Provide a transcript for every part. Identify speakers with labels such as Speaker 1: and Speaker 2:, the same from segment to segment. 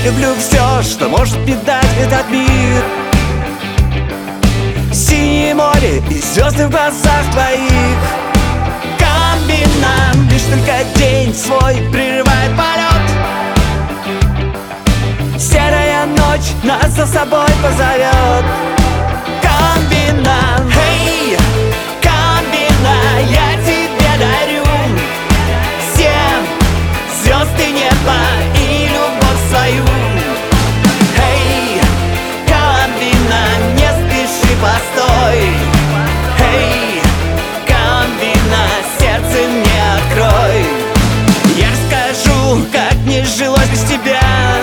Speaker 1: люблю все, что может мне дать этот мир. Синее море и звезды в глазах твоих. Комбинант, лишь только день свой прерывает полет. Серая ночь нас за собой позовет. Комбинант, эй, комбинант, я тебе дарю все звезды неба и любовь свою. Эй, комбинант, не спеши, постой. Эй, комбинант, сердце мне открой. Я расскажу, как мне жилось без тебя,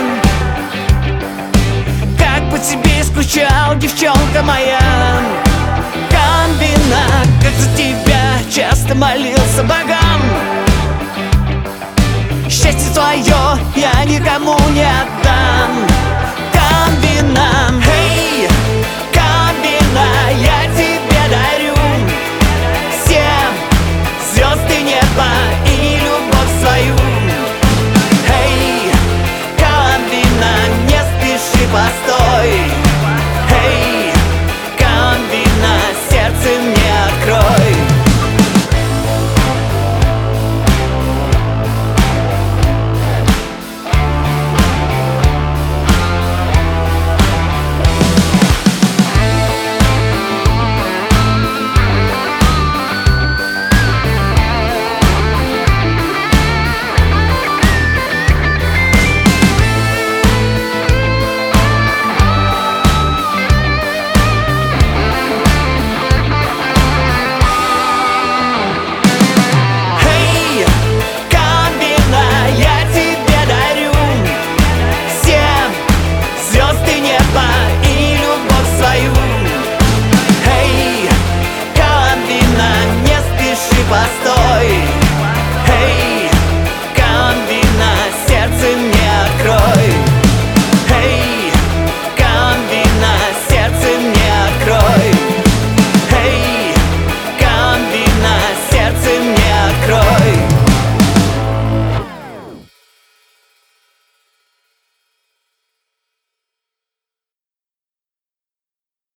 Speaker 1: как по тебе скучал, девчонка моя. Комбинант, как за тебя часто молился богам. Счастье свое я никому не отдам.